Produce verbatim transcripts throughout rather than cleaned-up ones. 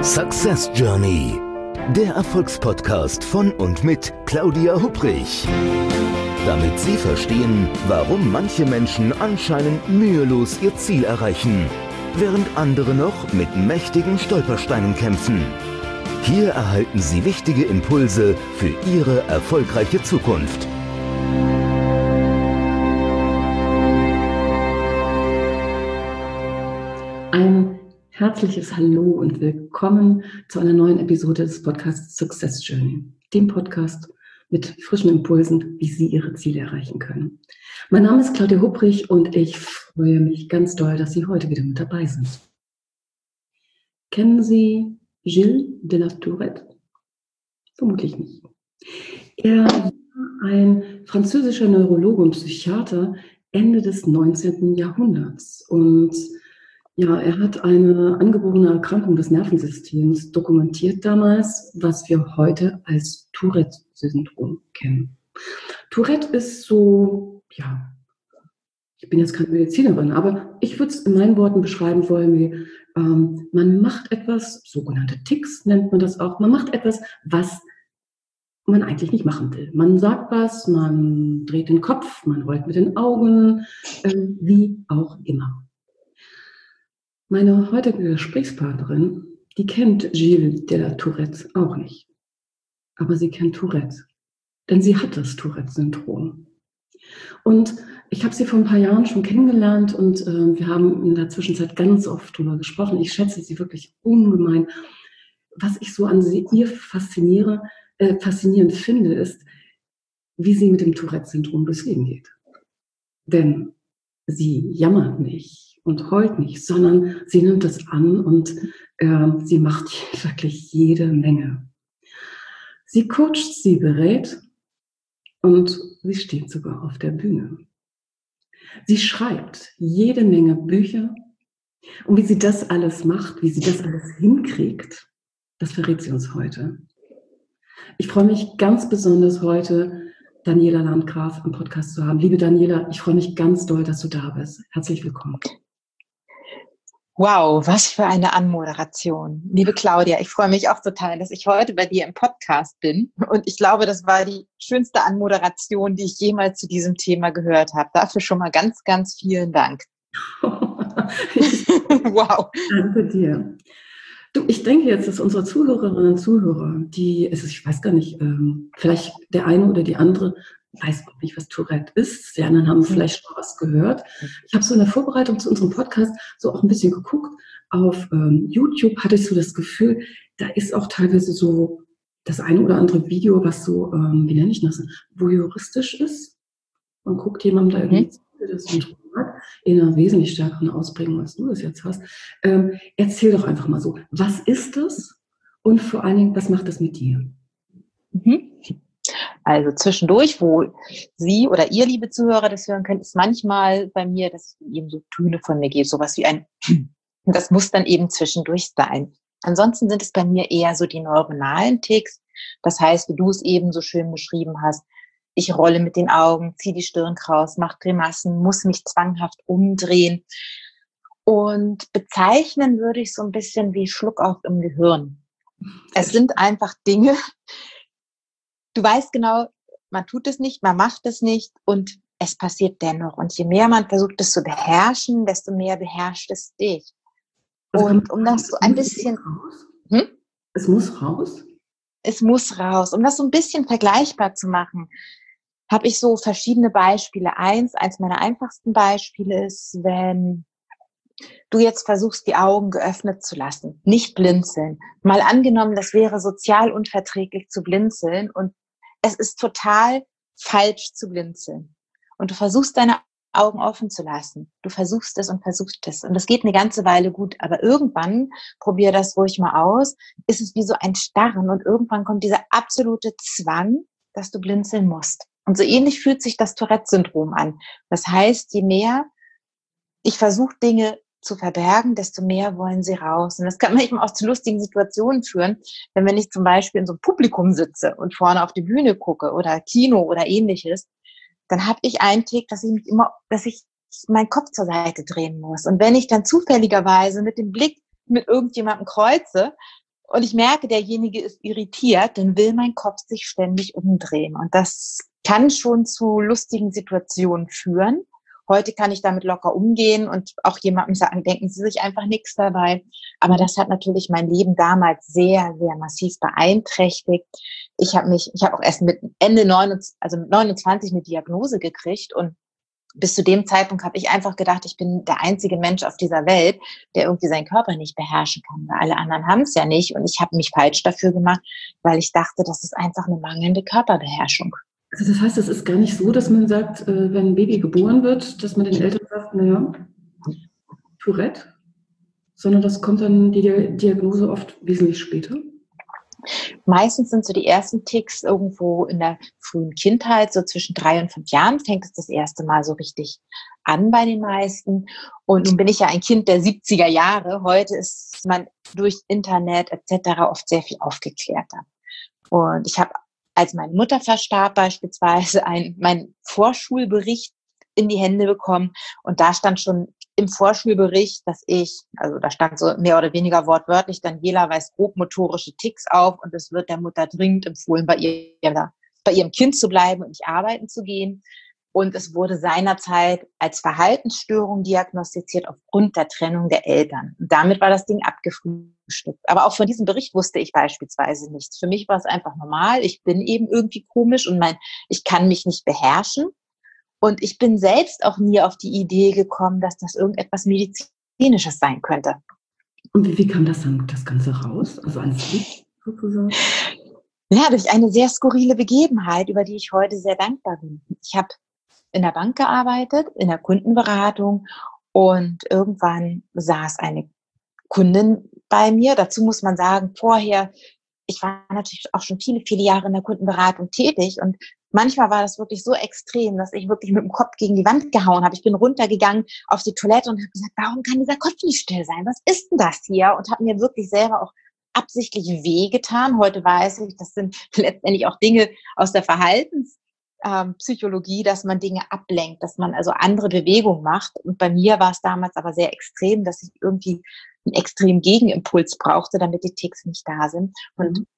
Success Journey, der Erfolgspodcast von und mit Claudia Hupprich. Damit Sie verstehen, warum manche Menschen anscheinend mühelos ihr Ziel erreichen, während andere noch mit mächtigen Stolpersteinen kämpfen. Hier erhalten Sie wichtige Impulse für Ihre erfolgreiche Zukunft. Ein herzliches Hallo und willkommen zu einer neuen Episode des Podcasts Success Journey, dem Podcast mit frischen Impulsen, wie Sie Ihre Ziele erreichen können. Mein Name ist Claudia Hupprich und ich freue mich ganz doll, dass Sie heute wieder mit dabei sind. Kennen Sie Gilles de la Tourette? Vermutlich nicht. Er war ein französischer Neurologe und Psychiater Ende des neunzehnten Jahrhunderts und ja, er hat eine angeborene Erkrankung des Nervensystems dokumentiert damals, was wir heute als Tourette-Syndrom kennen. Tourette ist so, ja, ich bin jetzt keine Medizinerin, aber ich würde es in meinen Worten beschreiben wollen, wie ähm, man macht etwas, sogenannte Tics nennt man das auch, man macht etwas, was man eigentlich nicht machen will. Man sagt was, man dreht den Kopf, man rollt mit den Augen, äh, wie auch immer. Meine heutige Gesprächspartnerin, die kennt Gilles de la Tourette auch nicht. Aber sie kennt Tourette, denn sie hat das Tourette-Syndrom. Und ich habe sie vor ein paar Jahren schon kennengelernt und äh, wir haben in der Zwischenzeit ganz oft darüber gesprochen. Ich schätze sie wirklich ungemein. Was ich so an sie, ihr fasziniere, äh, faszinierend finde, ist, wie sie mit dem Tourette-Syndrom durchs Leben geht. Denn sie jammert nicht und heult nicht, sondern sie nimmt es an und äh, sie macht wirklich jede Menge. Sie coacht, sie berät und sie steht sogar auf der Bühne. Sie schreibt jede Menge Bücher und wie sie das alles macht, wie sie das alles hinkriegt, das verrät sie uns heute. Ich freue mich ganz besonders heute, Daniela Landgraf im Podcast zu haben. Liebe Daniela, ich freue mich ganz doll, dass du da bist. Herzlich willkommen. Wow, was für eine Anmoderation. Liebe Claudia, ich freue mich auch total, dass ich heute bei dir im Podcast bin. Und ich glaube, das war die schönste Anmoderation, die ich jemals zu diesem Thema gehört habe. Dafür schon mal ganz, ganz vielen Dank. Wow. Danke dir. Du, ich denke jetzt, dass unsere Zuhörerinnen und Zuhörer, die, also ich weiß gar nicht, ähm, vielleicht der eine oder die andere weiß auch nicht, was Tourette ist. Die anderen haben vielleicht schon was gehört. Ich habe so in der Vorbereitung zu unserem Podcast so auch ein bisschen geguckt. Auf ähm, YouTube hatte ich so das Gefühl, da ist auch teilweise so das eine oder andere Video, was so, ähm, wie nenne ich das, voyeuristisch ist. Man guckt jemandem da irgendwie zu, der das Syndrom hat, in einer wesentlich stärkeren Ausprägung, als du das jetzt hast. Ähm, erzähl doch einfach mal so, was ist das? Und vor allen Dingen, was macht das mit dir? Mhm. Also zwischendurch, wo Sie oder ihr, liebe Zuhörer, das hören könnt, ist manchmal bei mir, dass es eben so Töne von mir gibt, sowas wie ein, das muss dann eben zwischendurch sein. Ansonsten sind es bei mir eher so die neuronalen Tics. Das heißt, wie du es eben so schön beschrieben hast, ich rolle mit den Augen, ziehe die Stirn kraus, mache Grimassen, muss mich zwanghaft umdrehen. Und bezeichnen würde ich so ein bisschen wie Schluckauf im Gehirn. Es sind einfach Dinge, du weißt genau, man tut es nicht, man macht es nicht und es passiert dennoch. Und je mehr man versucht, es zu beherrschen, desto mehr beherrscht es dich. Und um das so ein bisschen... Hm? Es muss raus? Es muss raus. Um das so ein bisschen vergleichbar zu machen, habe ich so verschiedene Beispiele. Eins, eins meiner einfachsten Beispiele ist, wenn du jetzt versuchst, die Augen geöffnet zu lassen, nicht blinzeln. Mal angenommen, das wäre sozial unverträglich zu blinzeln und es ist total falsch zu blinzeln. Und du versuchst, deine Augen offen zu lassen. Du versuchst es und versuchst es. Und das geht eine ganze Weile gut. Aber irgendwann, probier das ruhig mal aus, ist es wie so ein Starren. Und irgendwann kommt dieser absolute Zwang, dass du blinzeln musst. Und so ähnlich fühlt sich das Tourette-Syndrom an. Das heißt, je mehr ich versuche, Dinge zu verbergen, desto mehr wollen sie raus. Und das kann manchmal auch zu lustigen Situationen führen, denn wenn ich zum Beispiel in so einem Publikum sitze und vorne auf die Bühne gucke oder Kino oder ähnliches, dann habe ich einen Tick, dass ich mich immer, dass ich meinen Kopf zur Seite drehen muss. Und wenn ich dann zufälligerweise mit dem Blick mit irgendjemandem kreuze, und ich merke, derjenige ist irritiert, dann will mein Kopf sich ständig umdrehen. Und das kann schon zu lustigen Situationen führen. Heute kann ich damit locker umgehen und auch jemandem sagen, denken Sie sich einfach nichts dabei. Aber das hat natürlich mein Leben damals sehr, sehr massiv beeinträchtigt. Ich habe mich, ich habe auch erst mit Ende neunundzwanzig, also mit neunundzwanzig eine Diagnose gekriegt und bis zu dem Zeitpunkt habe ich einfach gedacht, ich bin der einzige Mensch auf dieser Welt, der irgendwie seinen Körper nicht beherrschen kann, weil alle anderen haben es ja nicht. Und ich habe mich falsch dafür gemacht, weil ich dachte, das ist einfach eine mangelnde Körperbeherrschung. Also das heißt, es ist gar nicht so, dass man sagt, wenn ein Baby geboren wird, dass man den Eltern sagt, naja, Tourette, sondern das kommt dann die Diagnose oft wesentlich später? Meistens sind so die ersten Tics irgendwo in der frühen Kindheit, so zwischen drei und fünf Jahren fängt es das erste Mal so richtig an bei den meisten. Und nun bin ich ja ein Kind der siebziger Jahre. Heute ist man durch Internet et cetera oft sehr viel aufgeklärter. Und ich habe, als meine Mutter verstarb beispielsweise, ein, meinen Vorschulbericht in die Hände bekommen. Und da stand schon im Vorschulbericht, dass ich, also da stand so mehr oder weniger wortwörtlich, Daniela weist grobmotorische Tics auf und es wird der Mutter dringend empfohlen, bei, ihr, bei ihrem Kind zu bleiben und nicht arbeiten zu gehen. Und es wurde seinerzeit als Verhaltensstörung diagnostiziert aufgrund der Trennung der Eltern. Und damit war das Ding abgefrühstückt. Aber auch von diesem Bericht wusste ich beispielsweise nichts. Für mich war es einfach normal. Ich bin eben irgendwie komisch und mein, ich kann mich nicht beherrschen. Und ich bin selbst auch nie auf die Idee gekommen, dass das irgendetwas Medizinisches sein könnte. Und wie, wie kam das dann das Ganze raus? Also ans Licht sozusagen? Ja, durch eine sehr skurrile Begebenheit, über die ich heute sehr dankbar bin. Ich habe in der Bank gearbeitet, in der Kundenberatung und irgendwann saß eine Kundin bei mir. Dazu muss man sagen, vorher, ich war natürlich auch schon viele, viele Jahre in der Kundenberatung tätig und manchmal war das wirklich so extrem, dass ich wirklich mit dem Kopf gegen die Wand gehauen habe. Ich bin runtergegangen auf die Toilette und habe gesagt, warum kann dieser Kopf nicht still sein? Was ist denn das hier? Und habe mir wirklich selber auch absichtlich wehgetan. Heute weiß ich, das sind letztendlich auch Dinge aus der Verhaltenspsychologie, dass man Dinge ablenkt, dass man also andere Bewegungen macht. Und bei mir war es damals aber sehr extrem, dass ich irgendwie einen extremen Gegenimpuls brauchte, damit die Tics nicht da sind. Und mhm.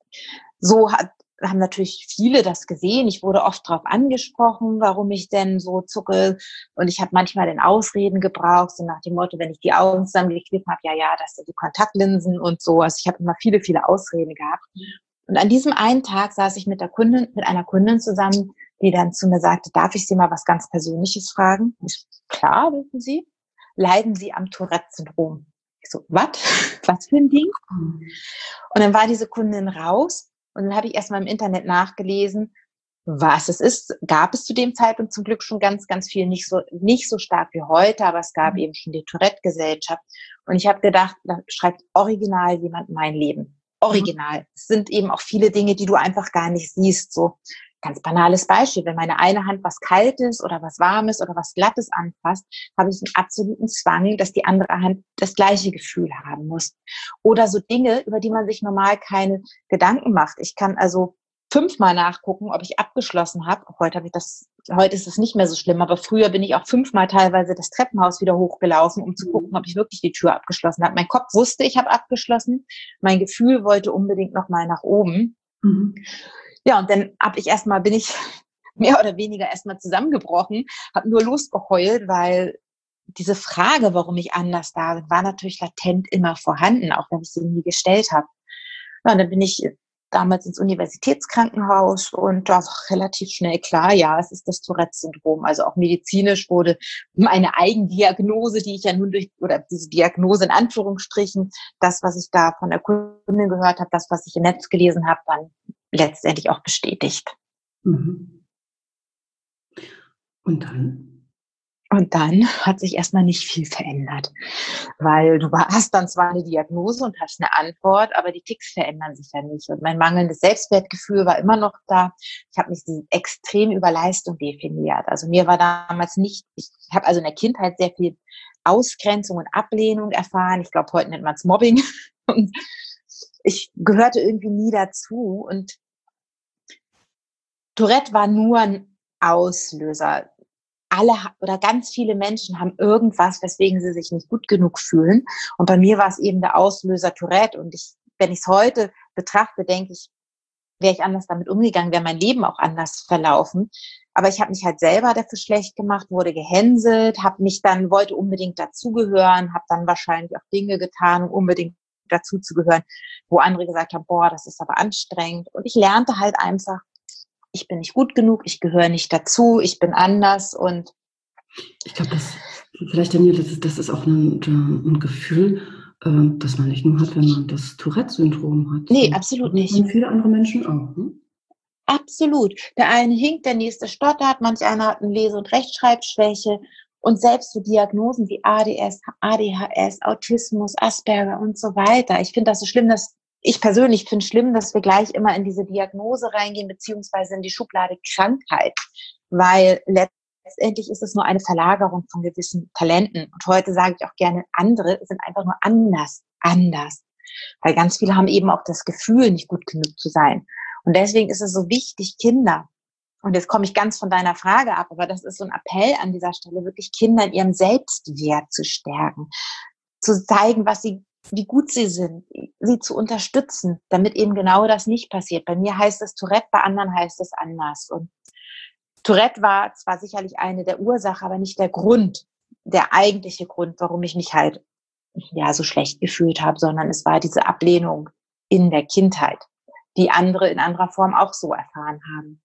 so hat haben natürlich viele das gesehen. Ich wurde oft darauf angesprochen, warum ich denn so zucke. Und ich habe manchmal dann Ausreden gebraucht, so nach dem Motto, wenn ich die Augen zusammengeknickt habe, ja, ja, das sind die Kontaktlinsen und so. Also ich habe immer viele, viele Ausreden gehabt. Und an diesem einen Tag saß ich mit der Kundin, mit einer Kundin zusammen, die dann zu mir sagte, darf ich Sie mal was ganz Persönliches fragen? Ich, klar, wissen Sie. Leiden Sie am Tourette-Syndrom? Ich so, was? Was für ein Ding? Und dann war diese Kundin raus. Und dann habe ich erstmal im Internet nachgelesen, was es ist. Gab es zu dem Zeitpunkt zum Glück schon ganz, ganz viel, nicht so, nicht so stark wie heute, aber es gab mhm. eben schon die Tourette-Gesellschaft. Und ich habe gedacht, da schreibt original jemand mein Leben. Original. Mhm. Es sind eben auch viele Dinge, die du einfach gar nicht siehst. So ganz banales Beispiel. Wenn meine eine Hand was Kaltes oder was Warmes oder was Glattes anfasst, habe ich einen absoluten Zwang, dass die andere Hand das gleiche Gefühl haben muss. Oder so Dinge, über die man sich normal keine Gedanken macht. Ich kann also fünfmal nachgucken, ob ich abgeschlossen habe. Heute habe ich das, heute ist es nicht mehr so schlimm, aber früher bin ich auch fünfmal teilweise das Treppenhaus wieder hochgelaufen, um zu gucken, ob ich wirklich die Tür abgeschlossen habe. Mein Kopf wusste, ich habe abgeschlossen. Mein Gefühl wollte unbedingt noch mal nach oben. Mhm. Ja, und dann hab ich erstmal, bin ich mehr oder weniger erstmal zusammengebrochen, habe nur losgeheult, weil diese Frage, warum ich anders da bin, war natürlich latent immer vorhanden, auch wenn ich sie nie gestellt habe. Ja, und dann bin ich damals ins Universitätskrankenhaus und da war relativ schnell klar, ja, es ist das Tourette-Syndrom. Also auch medizinisch wurde meine Eigendiagnose, die ich ja nun durch, oder diese Diagnose in Anführungsstrichen, das, was ich da von der Kundin gehört habe, das, was ich im Netz gelesen habe, dann letztendlich auch bestätigt. Mhm. Und dann? Und dann hat sich erstmal nicht viel verändert, weil du hast dann zwar eine Diagnose und hast eine Antwort, aber die Tics verändern sich ja nicht. Und mein mangelndes Selbstwertgefühl war immer noch da. Ich habe mich extrem über Leistung definiert. Also mir war damals nicht, ich habe also in der Kindheit sehr viel Ausgrenzung und Ablehnung erfahren. Ich glaube, heute nennt man es Mobbing. Und ich gehörte irgendwie nie dazu. Und Tourette war nur ein Auslöser. Alle oder ganz viele Menschen haben irgendwas, weswegen sie sich nicht gut genug fühlen. Und bei mir war es eben der Auslöser Tourette. Und ich wenn ich es heute betrachte, denke ich, wäre ich anders damit umgegangen, wäre mein Leben auch anders verlaufen. Aber ich habe mich halt selber dafür schlecht gemacht, wurde gehänselt, habe mich dann, wollte unbedingt dazugehören, habe dann wahrscheinlich auch Dinge getan, um unbedingt dazuzugehören, wo andere gesagt haben, boah, das ist aber anstrengend. Und ich lernte halt einfach, ich bin nicht gut genug, ich gehöre nicht dazu, ich bin anders. Und ich glaube, das vielleicht, Daniela, das ist, das ist auch ein, ein Gefühl, äh, das man nicht nur hat, wenn man das Tourette-Syndrom hat. Nee, absolut nicht. Und viele andere Menschen auch. Hm? Absolut. Der eine hinkt, der nächste stottert, manch einer hat eine Lese- und Rechtschreibschwäche. Und selbst so Diagnosen wie A D S, A D H S, Autismus, Asperger und so weiter. Ich finde das so schlimm, dass ich persönlich finde es schlimm, dass wir gleich immer in diese Diagnose reingehen, beziehungsweise in die Schublade Krankheit. Weil letztendlich ist es nur eine Verlagerung von gewissen Talenten. Und heute sage ich auch gerne, andere sind einfach nur anders, anders. Weil ganz viele haben eben auch das Gefühl, nicht gut genug zu sein. Und deswegen ist es so wichtig, Kinder, und jetzt komme ich ganz von deiner Frage ab, aber das ist so ein Appell an dieser Stelle, wirklich Kinder in ihrem Selbstwert zu stärken, zu zeigen, was sie, wie gut sie sind, sie zu unterstützen, damit eben genau das nicht passiert. Bei mir heißt es Tourette, bei anderen heißt es anders. Und Tourette war zwar sicherlich eine der Ursachen, aber nicht der Grund, der eigentliche Grund, warum ich mich halt ja so schlecht gefühlt habe, sondern es war diese Ablehnung in der Kindheit, die andere in anderer Form auch so erfahren haben.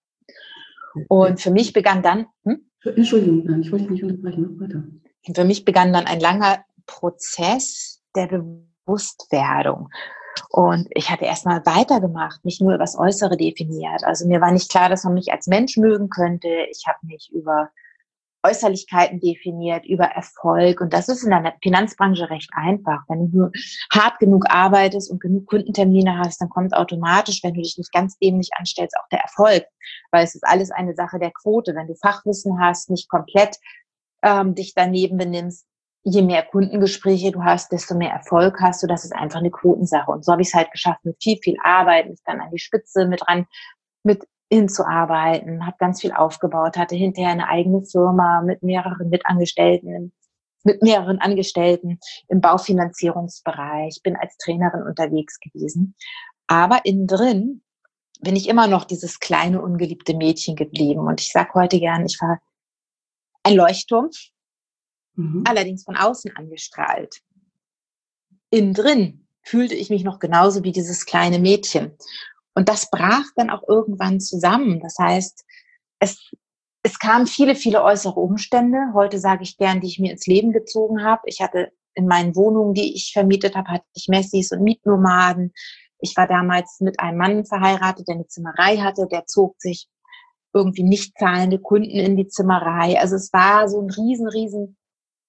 Und für mich begann dann, hm? Entschuldigung, nein, ich wollte dich nicht unterbrechen, weiter. Für mich begann dann ein langer Prozess der Bewusstwerdung. Und ich hatte erstmal weitergemacht, nicht nur über das Äußere definiert. Also mir war nicht klar, dass man mich als Mensch mögen könnte. Ich habe mich über Äußerlichkeiten definiert, über Erfolg. Und das ist in der Finanzbranche recht einfach. Wenn du nur hart genug arbeitest und genug Kundentermine hast, dann kommt automatisch, wenn du dich nicht ganz dämlich anstellst, auch der Erfolg. Weil es ist alles eine Sache der Quote. Wenn du Fachwissen hast, nicht komplett ähm, dich daneben benimmst, je mehr Kundengespräche du hast, desto mehr Erfolg hast du. Das ist einfach eine Quotensache. Und so habe ich es halt geschafft, mit viel, viel Arbeit, mich dann an die Spitze mit ran, mit hinzuarbeiten, habe ganz viel aufgebaut, hatte hinterher eine eigene Firma mit mehreren Mitangestellten, mit mehreren Angestellten im Baufinanzierungsbereich, bin als Trainerin unterwegs gewesen. Aber innen drin bin ich immer noch dieses kleine, ungeliebte Mädchen geblieben. Und ich sage heute gern, ich war ein Leuchtturm, mhm. allerdings von außen angestrahlt. Innen drin fühlte ich mich noch genauso wie dieses kleine Mädchen. Und das brach dann auch irgendwann zusammen. Das heißt, es, es kamen viele, viele äußere Umstände. Heute sage ich gern, die ich mir ins Leben gezogen habe. Ich hatte in meinen Wohnungen, die ich vermietet habe, hatte ich Messis und Mietnomaden. Ich war damals mit einem Mann verheiratet, der eine Zimmerei hatte. Der zog sich irgendwie nicht zahlende Kunden in die Zimmerei. Also es war so ein riesen, riesen,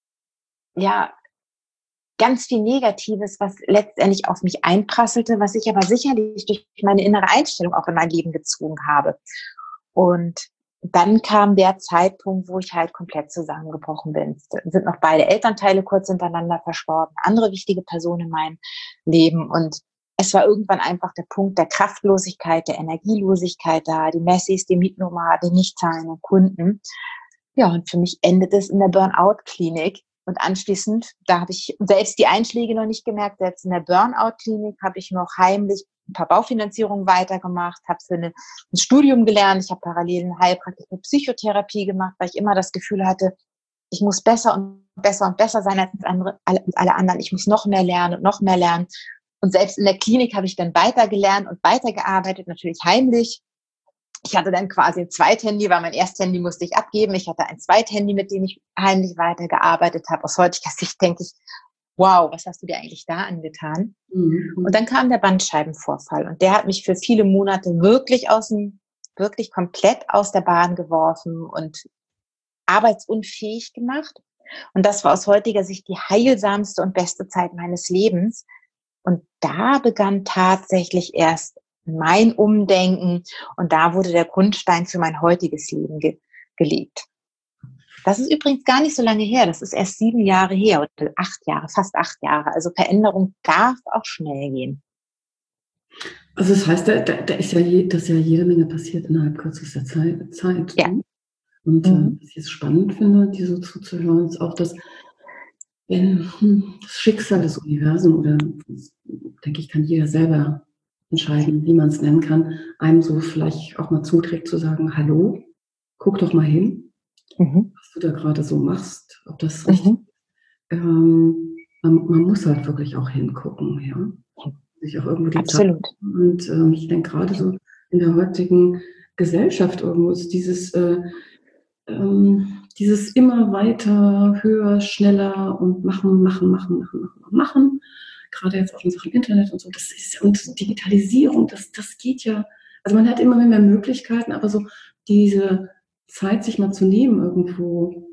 ja, ganz viel Negatives, was letztendlich auf mich einprasselte, was ich aber sicherlich durch meine innere Einstellung auch in mein Leben gezogen habe. Und dann kam der Zeitpunkt, wo ich halt komplett zusammengebrochen bin. Es sind noch beide Elternteile kurz hintereinander verstorben, andere wichtige Personen in meinem Leben. Und es war irgendwann einfach der Punkt der Kraftlosigkeit, der Energielosigkeit da, die Messis, die Mietnomaden, die nicht zahlenden Kunden. Ja, und für mich endet es in der Burnout-Klinik. Und anschließend, da habe ich selbst die Einschläge noch nicht gemerkt, selbst in der Burnout-Klinik habe ich noch heimlich ein paar Baufinanzierungen weitergemacht, habe für eine, ein Studium gelernt, ich habe parallel eine heilpraktische Psychotherapie gemacht, weil ich immer das Gefühl hatte, ich muss besser und besser und besser sein als andere, als alle anderen, ich muss noch mehr lernen und noch mehr lernen. Und selbst in der Klinik habe ich dann weitergelernt und weitergearbeitet, natürlich heimlich. Ich hatte dann quasi ein Zweithandy, weil mein Ersthandy musste ich abgeben. Ich hatte ein Zweithandy, mit dem ich heimlich weitergearbeitet habe. Aus heutiger Sicht denke ich, wow, was hast du dir eigentlich da angetan? Mhm. Und dann kam der Bandscheibenvorfall und der hat mich für viele Monate wirklich aus dem, wirklich komplett aus der Bahn geworfen und arbeitsunfähig gemacht. Und das war aus heutiger Sicht die heilsamste und beste Zeit meines Lebens. Und da begann tatsächlich erst mein Umdenken und da wurde der Grundstein für mein heutiges Leben ge- gelegt. Das ist übrigens gar nicht so lange her, das ist erst sieben Jahre her oder acht Jahre, fast acht Jahre. Also Veränderung darf auch schnell gehen. Also das heißt, da, da ist ja, je, dass ja jede Menge passiert innerhalb kürzester Zeit. Zeit ja. Und mhm. äh, was ich jetzt spannend finde, dir so zuzuhören, ist auch, dass wenn hm, das Schicksal des Universums oder denke ich, kann jeder selber entscheiden, wie man es nennen kann, einem so vielleicht auch mal zuträgt zu sagen, hallo, guck doch mal hin, mhm. was du da gerade so machst, ob das richtig ist. Mhm. Ähm, man, man muss halt wirklich auch hingucken, ja. Sich auch irgendwo die Absolut. Zeit. Und ähm, ich denke gerade so in der heutigen Gesellschaft irgendwo ist dieses, äh, ähm, dieses immer weiter, höher, schneller und machen, machen, machen, machen, machen, machen. Gerade jetzt auch in Sachen Internet und so, das ist, und Digitalisierung, das, das geht ja, also man hat immer mehr Möglichkeiten, aber so diese Zeit, sich mal zu nehmen, irgendwo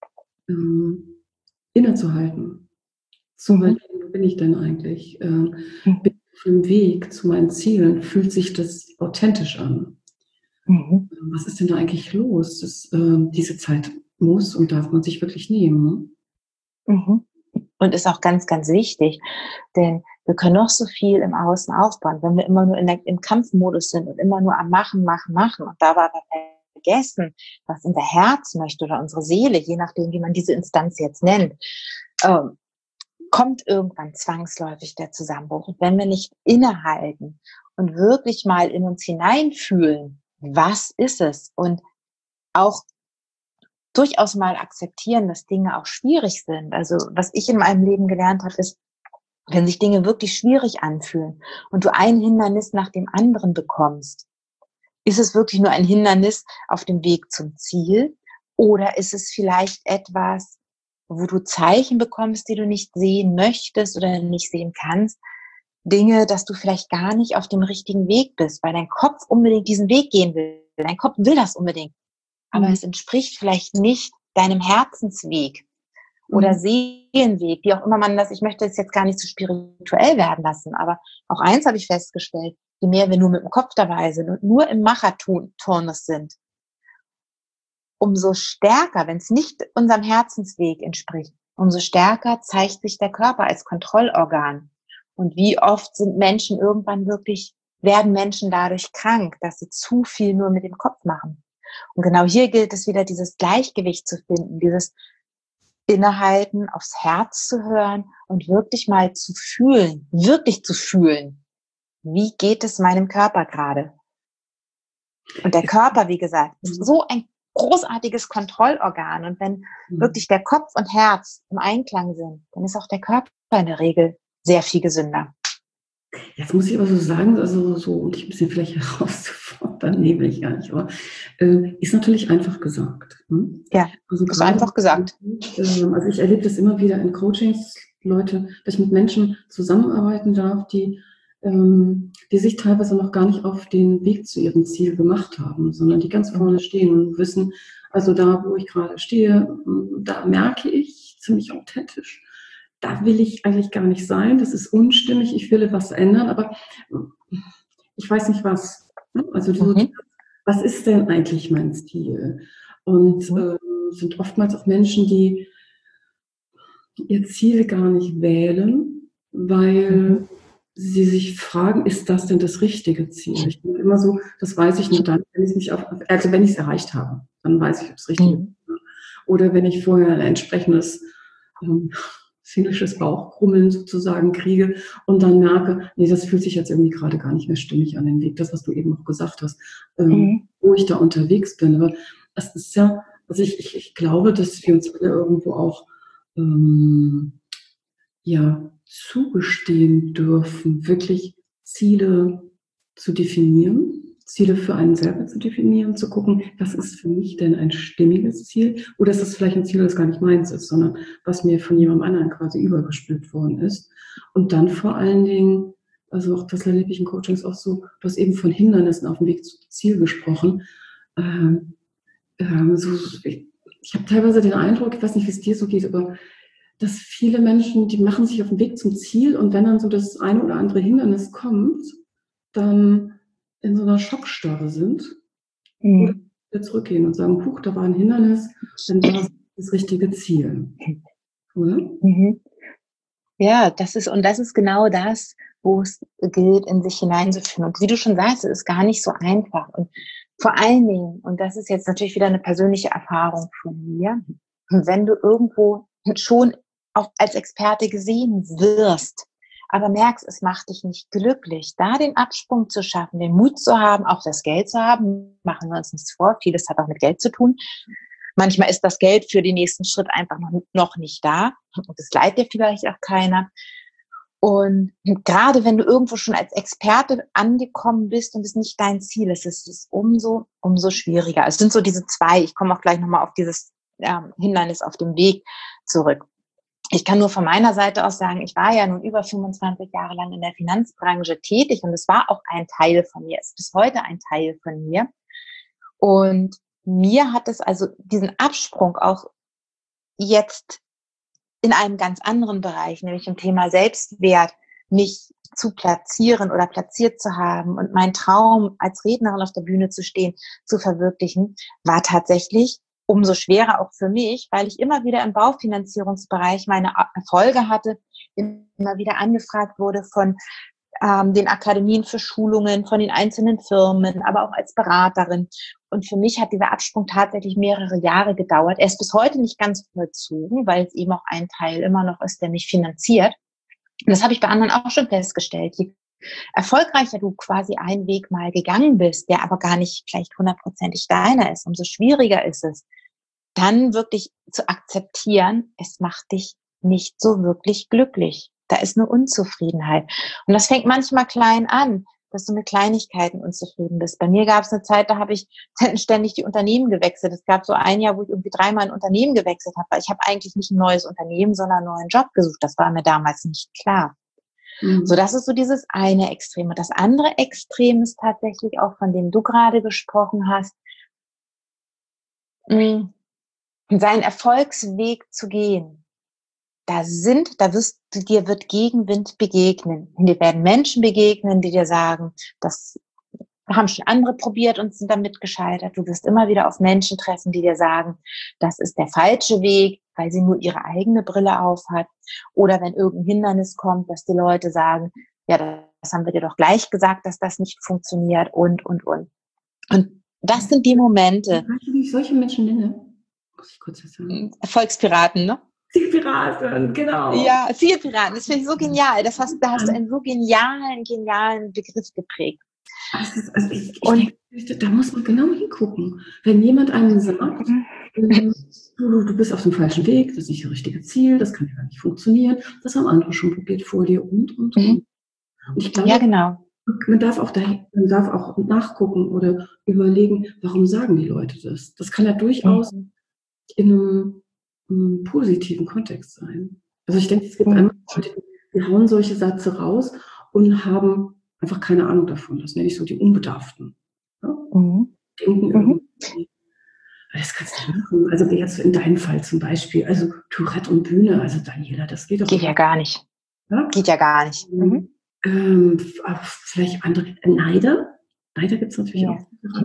ähm, innezuhalten, zu überlegen, wo bin ich denn eigentlich? Ähm, bin ich auf dem Weg zu meinen Zielen? Fühlt sich das authentisch an? Mhm. Was ist denn da eigentlich los? Das, äh, diese Zeit muss und darf man sich wirklich nehmen. Mhm. Und ist auch ganz, ganz wichtig, denn wir können noch so viel im Außen aufbauen, wenn wir immer nur in der, im Kampfmodus sind und immer nur am Machen, Machen, Machen und dabei aber vergessen, was unser Herz möchte oder unsere Seele, je nachdem, wie man diese Instanz jetzt nennt, ähm, kommt irgendwann zwangsläufig der Zusammenbruch. Und wenn wir nicht innehalten und wirklich mal in uns hineinfühlen, was ist es? Und auch durchaus mal akzeptieren, dass Dinge auch schwierig sind. Also was ich in meinem Leben gelernt habe, ist, wenn sich Dinge wirklich schwierig anfühlen und du ein Hindernis nach dem anderen bekommst, ist es wirklich nur ein Hindernis auf dem Weg zum Ziel oder ist es vielleicht etwas, wo du Zeichen bekommst, die du nicht sehen möchtest oder nicht sehen kannst, Dinge, dass du vielleicht gar nicht auf dem richtigen Weg bist, weil dein Kopf unbedingt diesen Weg gehen will. Dein Kopf will das unbedingt. Aber mhm. es entspricht vielleicht nicht deinem Herzensweg oder mhm. Seelenweg, wie auch immer man das, ich möchte es jetzt gar nicht so spirituell werden lassen, aber auch eins habe ich festgestellt, je mehr wir nur mit dem Kopf dabei sind und nur im Macherturnus sind, umso stärker, wenn es nicht unserem Herzensweg entspricht, umso stärker zeigt sich der Körper als Kontrollorgan. Und wie oft sind Menschen irgendwann wirklich, werden Menschen dadurch krank, dass sie zu viel nur mit dem Kopf machen. Und genau hier gilt es wieder, dieses Gleichgewicht zu finden, dieses Innehalten, aufs Herz zu hören und wirklich mal zu fühlen, wirklich zu fühlen, wie geht es meinem Körper gerade? Und der Körper, wie gesagt, ist so ein großartiges Kontrollorgan. Und wenn mhm. wirklich der Kopf und Herz im Einklang sind, dann ist auch der Körper in der Regel sehr viel gesünder. Jetzt muss ich aber so sagen, also so, um dich ein bisschen vielleicht herauszufordern, nee, will ich gar nicht, aber äh, ist natürlich einfach gesagt. Hm? Ja, also ist einfach gesagt. Äh, also ich erlebe das immer wieder in Coachings, Leute, dass ich mit Menschen zusammenarbeiten darf, die, ähm, die sich teilweise noch gar nicht auf den Weg zu ihrem Ziel gemacht haben, sondern die ganz vorne stehen und wissen, also da, wo ich gerade stehe, da merke ich ziemlich authentisch, da will ich eigentlich gar nicht sein, das ist unstimmig, ich will etwas ändern, aber ich weiß nicht was. Also so, mhm. was ist denn eigentlich mein Stil? Und mhm. äh, sind oftmals auch Menschen, die ihr Ziel gar nicht wählen, weil mhm. sie sich fragen, ist das denn das richtige Ziel? Ich denke immer so, das weiß ich nur dann, wenn ich mich auf, also wenn ich es erreicht habe, dann weiß ich, ob es richtig mhm. ist. Oder wenn ich vorher ein entsprechendes ähm, seelisches Bauchkrummeln sozusagen kriege und dann merke, nee, das fühlt sich jetzt irgendwie gerade gar nicht mehr stimmig an den Weg, das, was du eben auch gesagt hast, ähm, mhm. wo ich da unterwegs bin. Aber es ist ja, also ich, ich, ich glaube, dass wir uns alle irgendwo auch ähm, ja, zugestehen dürfen, wirklich Ziele zu definieren, Ziele für einen selber zu definieren, zu gucken, was ist für mich denn ein stimmiges Ziel oder ist das vielleicht ein Ziel, das gar nicht meins ist, sondern was mir von jemandem anderen quasi übergestülpt worden ist. Und dann vor allen Dingen, also auch das erlebe ich in Coachings auch so, du hast eben von Hindernissen auf dem Weg zum Ziel gesprochen. Ähm, ähm, so, ich ich habe teilweise den Eindruck, ich weiß nicht, wie es dir so geht, aber dass viele Menschen, die machen sich auf den Weg zum Ziel und wenn dann so das eine oder andere Hindernis kommt, dann in so einer Schockstarre sind mhm. oder wieder zurückgehen und sagen, huch, da war ein Hindernis, dann war das das richtige Ziel. Oder? Mhm. Ja, das ist, und das ist genau das, wo es gilt, in sich hineinzuführen. Und wie du schon sagst, es ist gar nicht so einfach. Und vor allen Dingen, und das ist jetzt natürlich wieder eine persönliche Erfahrung von mir, wenn du irgendwo schon auch als Experte gesehen wirst, aber merkst, es macht dich nicht glücklich, da den Absprung zu schaffen, den Mut zu haben, auch das Geld zu haben, machen wir uns nichts vor, vieles hat auch mit Geld zu tun. Manchmal ist das Geld für den nächsten Schritt einfach noch, noch nicht da und das leiht dir vielleicht auch keiner. Und gerade wenn du irgendwo schon als Experte angekommen bist und es nicht dein Ziel ist, ist es umso, umso schwieriger. Es sind so diese zwei, ich komme auch gleich nochmal auf dieses ja, Hindernis auf dem Weg zurück. Ich kann nur von meiner Seite aus sagen, ich war ja nun über fünfundzwanzig Jahre lang in der Finanzbranche tätig und es war auch ein Teil von mir, es ist bis heute ein Teil von mir. Und mir hat es also diesen Absprung auch jetzt in einem ganz anderen Bereich, nämlich im Thema Selbstwert, mich zu platzieren oder platziert zu haben und meinen Traum als Rednerin auf der Bühne zu stehen, zu verwirklichen, war tatsächlich umso schwerer auch für mich, weil ich immer wieder im Baufinanzierungsbereich meine Erfolge hatte, immer wieder angefragt wurde von ähm, den Akademien für Schulungen, von den einzelnen Firmen, aber auch als Beraterin. Und für mich hat dieser Absprung tatsächlich mehrere Jahre gedauert. Er ist bis heute nicht ganz vollzogen, weil es eben auch ein Teil immer noch ist, der mich finanziert. Und das habe ich bei anderen auch schon festgestellt. Je erfolgreicher du quasi einen Weg mal gegangen bist, der aber gar nicht vielleicht hundertprozentig deiner ist, umso schwieriger ist es, dann wirklich zu akzeptieren, es macht dich nicht so wirklich glücklich. Da ist eine Unzufriedenheit. Und das fängt manchmal klein an, dass du mit Kleinigkeiten unzufrieden bist. Bei mir gab es eine Zeit, da habe ich ständig die Unternehmen gewechselt. Es gab so ein Jahr, wo ich irgendwie dreimal ein Unternehmen gewechselt habe, weil ich habe eigentlich nicht ein neues Unternehmen, sondern einen neuen Job gesucht. Das war mir damals nicht klar. Mhm. So, das ist so dieses eine Extrem. Und das andere Extrem ist tatsächlich auch, von dem du gerade gesprochen hast, seinen Erfolgsweg zu gehen. Da sind, da wirst du, dir wird Gegenwind begegnen. Dir werden Menschen begegnen, die dir sagen, das haben schon andere probiert und sind damit gescheitert. Du wirst immer wieder auf Menschen treffen, die dir sagen, das ist der falsche Weg, weil sie nur ihre eigene Brille aufhat. Oder wenn irgendein Hindernis kommt, dass die Leute sagen, ja, das haben wir dir doch gleich gesagt, dass das nicht funktioniert und, und, und. Und das sind die Momente. Weißt du, wie ich solche Menschen nenne? Muss ich kurz sagen. Erfolgspiraten, ne? Zielpiraten, genau. Ja, Zielpiraten, das finde ich so genial. Das hast, da hast du einen so genialen, genialen Begriff geprägt. Also, also ich, ich und, denke, da muss man genau hingucken. Wenn jemand einem sagt, du, du bist auf dem falschen Weg, das ist nicht das richtige Ziel, das kann ja gar nicht funktionieren, das haben andere schon probiert vor dir und, und, und. Mhm. Und ich glaube, ja, genau. Man darf auch dahin, man darf auch nachgucken oder überlegen, warum sagen die Leute das? Das kann ja durchaus mhm. in einem positiven Kontext sein. Also ich denke, es gibt einmal Leute, die hauen solche Sätze raus und haben einfach keine Ahnung davon. Das nenne ich so die Unbedarften. Ja? Mhm. Denken mhm. irgendwie, das kannst du machen. Also jetzt in deinem Fall zum Beispiel, also Tourette und Bühne, also Daniela, das geht doch Geht ja gar nicht. Ja? Geht ja gar nicht. Mhm. Ähm, vielleicht andere Neider. Neider gibt es natürlich ja. auch.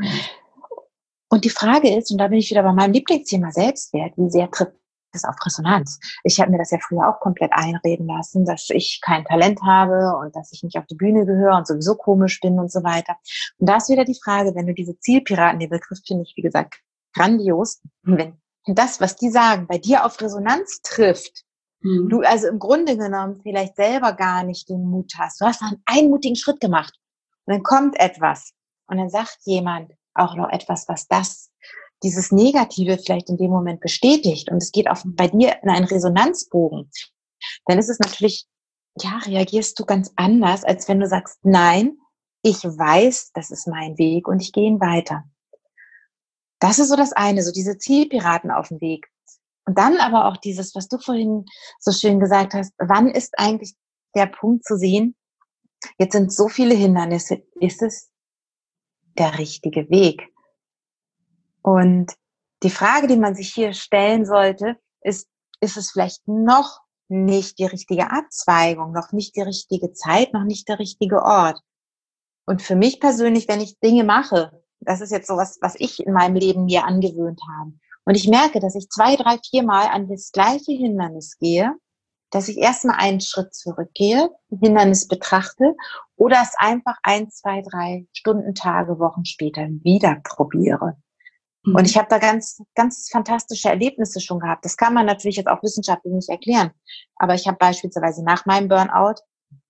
Und die Frage ist, und da bin ich wieder bei meinem Lieblingsthema Selbstwert, wie sehr trifft es auf Resonanz? Ich habe mir das ja früher auch komplett einreden lassen, dass ich kein Talent habe und dass ich nicht auf die Bühne gehöre und sowieso komisch bin und so weiter. Und da ist wieder die Frage, wenn du diese Zielpiraten, den Begriff finde ich, wie gesagt, grandios, wenn das, was die sagen, bei dir auf Resonanz trifft, mhm. du also im Grunde genommen vielleicht selber gar nicht den Mut hast. Du hast einen einmutigen Schritt gemacht und dann kommt etwas und dann sagt jemand auch noch etwas, was das, dieses Negative vielleicht in dem Moment bestätigt und es geht auf, bei dir in einen Resonanzbogen, dann ist es natürlich, ja, reagierst du ganz anders, als wenn du sagst, nein, ich weiß, das ist mein Weg und ich gehe ihn weiter. Das ist so das eine, so diese Zielpiraten auf dem Weg. Und dann aber auch dieses, was du vorhin so schön gesagt hast, wann ist eigentlich der Punkt zu sehen, jetzt sind so viele Hindernisse, ist es der richtige Weg? Und die Frage, die man sich hier stellen sollte, ist, ist es vielleicht noch nicht die richtige Abzweigung, noch nicht die richtige Zeit, noch nicht der richtige Ort? Und für mich persönlich, wenn ich Dinge mache, das ist jetzt sowas, was ich in meinem Leben mir angewöhnt habe, und ich merke, dass ich zwei, drei, vier Mal an das gleiche Hindernis gehe, dass ich erstmal einen Schritt zurückgehe, ein Hindernis betrachte oder es einfach ein, zwei, drei Stunden, Tage, Wochen später wieder probiere. Mhm. Und ich habe da ganz, ganz fantastische Erlebnisse schon gehabt. Das kann man natürlich jetzt auch wissenschaftlich nicht erklären. Aber ich habe beispielsweise nach meinem Burnout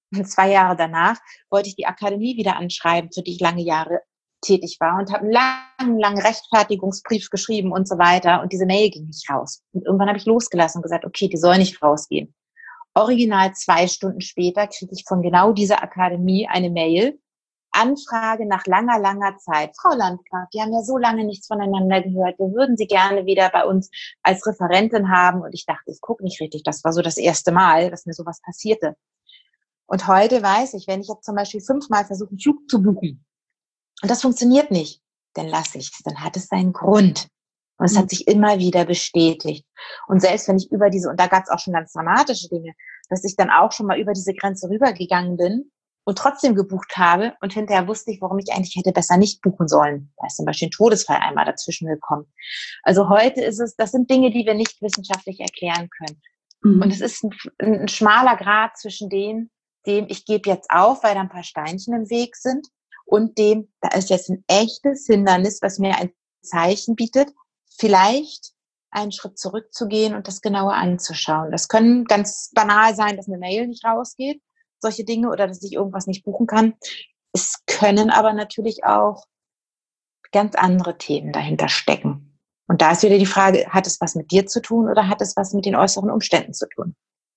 Und zwei Jahre danach wollte ich die Akademie wieder anschreiben, für die ich lange Jahre tätig war und habe einen langen, langen Rechtfertigungsbrief geschrieben und so weiter. Und diese Mail ging nicht raus. Und irgendwann habe ich losgelassen und gesagt, okay, die soll nicht rausgehen. Original zwei Stunden später kriege ich von genau dieser Akademie eine Mail, Anfrage nach langer, langer Zeit. Frau Landgraf, wir haben ja so lange nichts voneinander gehört. Wir würden Sie gerne wieder bei uns als Referentin haben. Und ich dachte, ich gucke nicht richtig. Das war so das erste Mal, dass mir sowas passierte. Und heute weiß ich, wenn ich jetzt zum Beispiel fünfmal versuche, einen Flug zu buchen und das funktioniert nicht, dann lasse ich es. Dann hat es seinen Grund. Und es hat sich immer wieder bestätigt. Und selbst wenn ich über diese, und da gab es auch schon ganz dramatische Dinge, dass ich dann auch schon mal über diese Grenze rübergegangen bin und trotzdem gebucht habe und hinterher wusste ich, warum ich eigentlich hätte besser nicht buchen sollen. Da ist zum Beispiel ein Todesfall einmal dazwischen gekommen. Also heute ist es, das sind Dinge, die wir nicht wissenschaftlich erklären können. Mhm. Und es ist ein, ein schmaler Grad zwischen dem, dem ich gebe jetzt auf, weil da ein paar Steinchen im Weg sind, und dem, da ist jetzt ein echtes Hindernis, was mir ein Zeichen bietet, vielleicht einen Schritt zurückzugehen und das genauer anzuschauen. Das können ganz banal sein, dass eine Mail nicht rausgeht, solche Dinge, oder dass ich irgendwas nicht buchen kann. Es können aber natürlich auch ganz andere Themen dahinter stecken. Und da ist wieder die Frage, hat es was mit dir zu tun oder hat es was mit den äußeren Umständen zu tun?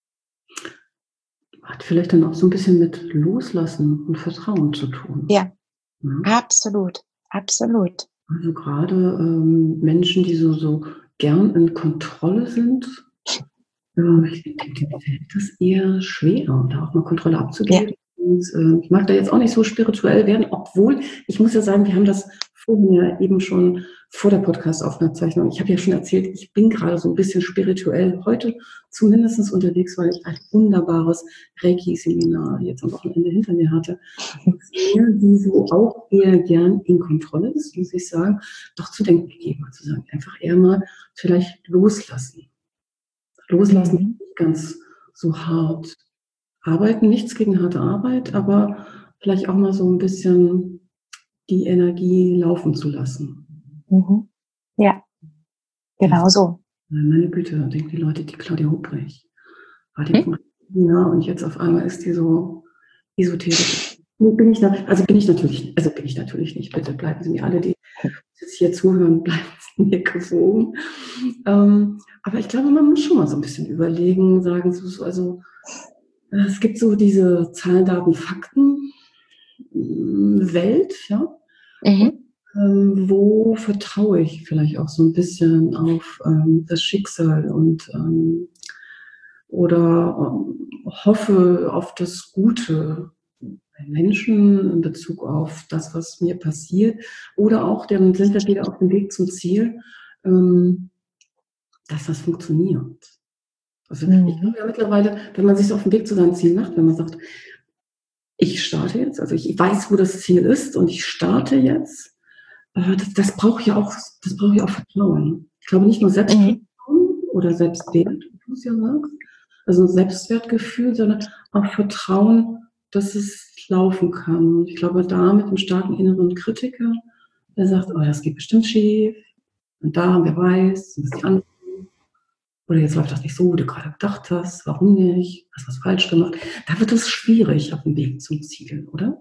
Hat vielleicht dann auch so ein bisschen mit Loslassen und Vertrauen zu tun. Ja, ja. absolut, absolut. Also gerade ähm, Menschen, die so, so gern in Kontrolle sind, äh, ich denke, denen fällt das eher schwer, da auch mal Kontrolle abzugeben. Ja. Und, äh, ich mag da jetzt auch nicht so spirituell werden, obwohl, ich muss ja sagen, wir haben das vorhin ja eben schon vor der Podcast-Aufzeichnung, ich habe ja schon erzählt, ich bin gerade so ein bisschen spirituell heute zumindest unterwegs, weil ich ein wunderbares Reiki-Seminar jetzt am Wochenende hinter mir hatte. Die so auch eher gern in Kontrolle ist, muss ich sagen, doch zu denken gegeben hat, zu sagen, einfach eher mal vielleicht loslassen. Loslassen, mhm. nicht ganz so hart arbeiten, nichts gegen harte Arbeit, aber vielleicht auch mal so ein bisschen die Energie laufen zu lassen. Mhm. Ja, genau so. Meine Güte, denken die Leute, die Claudia Hubrich war die hm? ja, und jetzt auf einmal ist die so esoterisch. Bin ich da, also bin ich natürlich, also bin ich natürlich nicht. Bitte bleiben Sie mir alle, die jetzt hier zuhören, bleiben Sie mir gewogen. Ähm, aber ich glaube, man muss schon mal so ein bisschen überlegen, sagen so, also es gibt so diese Zahlen, Daten, Fakten Welt, ja. Mhm. Ähm, wo vertraue ich vielleicht auch so ein bisschen auf ähm, das Schicksal und ähm, oder ähm, hoffe auf das Gute bei Menschen in Bezug auf das, was mir passiert, oder auch, dann sind wir wieder auf dem Weg zum Ziel, ähm, dass das funktioniert. Also mhm. ich glaube ja mittlerweile, wenn man sich so auf den Weg zu seinem Ziel macht, wenn man sagt, ich starte jetzt, also ich weiß, wo das Ziel ist und ich starte jetzt, Das, das braucht ja auch, das braucht ja auch Vertrauen. Ich glaube nicht nur Selbstvertrauen mhm. oder Selbstwert, wie du es ja sagst, also Selbstwertgefühl, sondern auch Vertrauen, dass es laufen kann. Ich glaube, da mit einem starken inneren Kritiker, der sagt, oh, das geht bestimmt schief, und da, wer weiß, das ist die andere. Oder jetzt läuft das nicht so, wie du gerade gedacht hast, warum nicht, hast was falsch gemacht. Da wird es schwierig auf dem Weg zum Ziel, oder?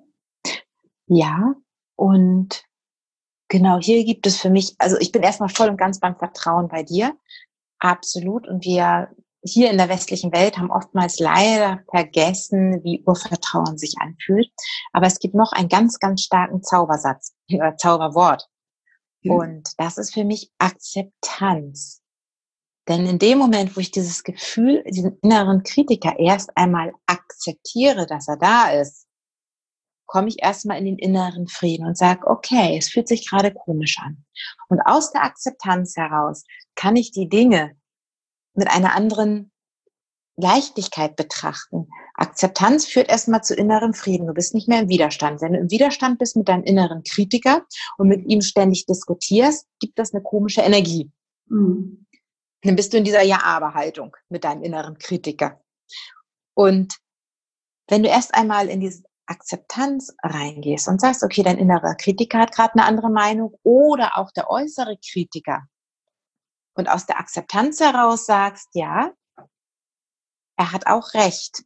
Ja, und genau, hier gibt es für mich, also ich bin erstmal voll und ganz beim Vertrauen bei dir, absolut. Und wir hier in der westlichen Welt haben oftmals leider vergessen, wie Urvertrauen sich anfühlt. Aber es gibt noch einen ganz, ganz starken Zaubersatz, oder Zauberwort. Mhm. Und das ist für mich Akzeptanz. Denn in dem Moment, wo ich dieses Gefühl, diesen inneren Kritiker erst einmal akzeptiere, dass er da ist, komme ich erstmal in den inneren Frieden und sage, okay, es fühlt sich gerade komisch an. Und aus der Akzeptanz heraus kann ich die Dinge mit einer anderen Leichtigkeit betrachten. Akzeptanz führt erstmal zu innerem Frieden. Du bist nicht mehr im Widerstand. Wenn du im Widerstand bist mit deinem inneren Kritiker und mit ihm ständig diskutierst, gibt das eine komische Energie. Mhm. Dann bist du in dieser Ja-Aber-Haltung mit deinem inneren Kritiker. Und wenn du erst einmal in diese Akzeptanz reingehst und sagst, okay, dein innerer Kritiker hat gerade eine andere Meinung oder auch der äußere Kritiker, und aus der Akzeptanz heraus sagst, ja, er hat auch recht.